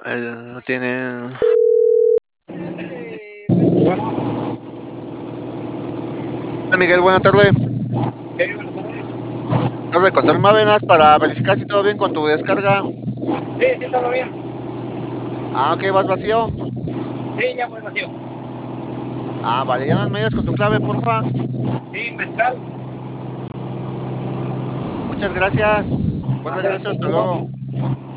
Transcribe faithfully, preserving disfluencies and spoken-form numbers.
Él no tiene. Hola Miguel, buena tarde. Habla Control Mávenas para verificar si todo bien con tu descarga. Sí, sí, todo bien. Ah, ok, vas vacío. Sí, ya voy vacío. Ah, vale, ya no me ayudas con tu clave, porfa. Sí, mezcal. Muchas gracias. Buen A ver, regreso, hasta luego.